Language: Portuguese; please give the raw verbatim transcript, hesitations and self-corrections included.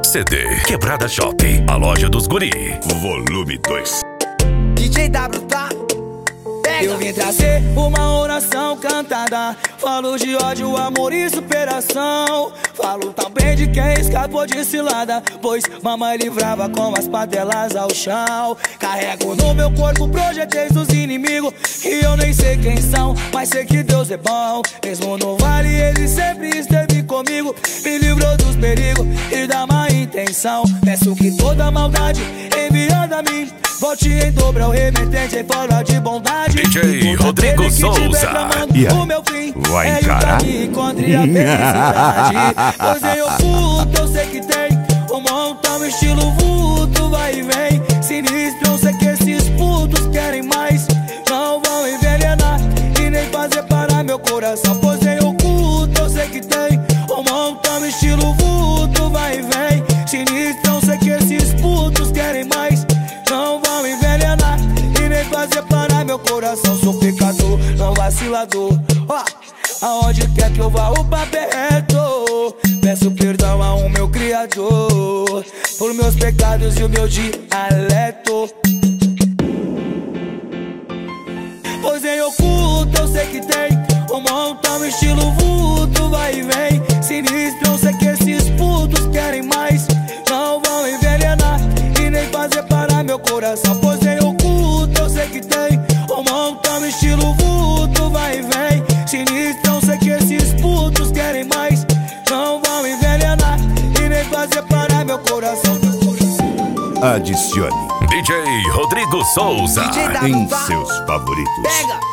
C D Quebrada Shopping, a loja dos guri. Volume dois. D J W, tá? Pega. Eu vim trazer uma oração cantada. Falo de ódio, amor e superação. Falo também de quem escapou de cilada, pois mamãe livrava com as patelas ao chão. Carrego no meu corpo projetos dos inimigos, que eu nem sei quem são, mas sei que Deus é bom. Mesmo no vale ele sempre esteve comigo, me livrou dos perigos e da má intenção. Peço que toda maldade enviada a mim volte em dobro ao remetente em forma de bondade. D J Rodrigo Souza. Yeah. O meu fim vai é encarar. Que encontre a felicidade. Pois em oculto eu sei que tem um montão estilo vulto, vai e vem. Sinistro, eu sei que esses putos querem mais. Não vão envenenar e nem fazer parar meu coração. Pois em oculto eu sei que tem um montão estilo vulto, vai e vem. Sinistro, eu sei que esses putos querem mais. Não vão envenenar e nem fazer parar meu coração. Sou pecador, não vacilador. Ó, aonde quer que eu vá o papo é reto. Peço perdão ao meu Criador por meus pecados e o meu dialeto. Pois em oculto eu sei que tem um montão estilo vulto, vai e vem. Sinistro, eu sei que esses putos querem mais. Não vão envenenar e nem fazer parar meu coração. Pois em oculto eu sei que tem um montão estilo vulto, vai e vem. Sinistro, eu sei que esses putos querem mais. Não vão envenenar e nem fazer parar meu coração. Adicione D J Rodrigo Souza D J W, em seus favoritos. Pega.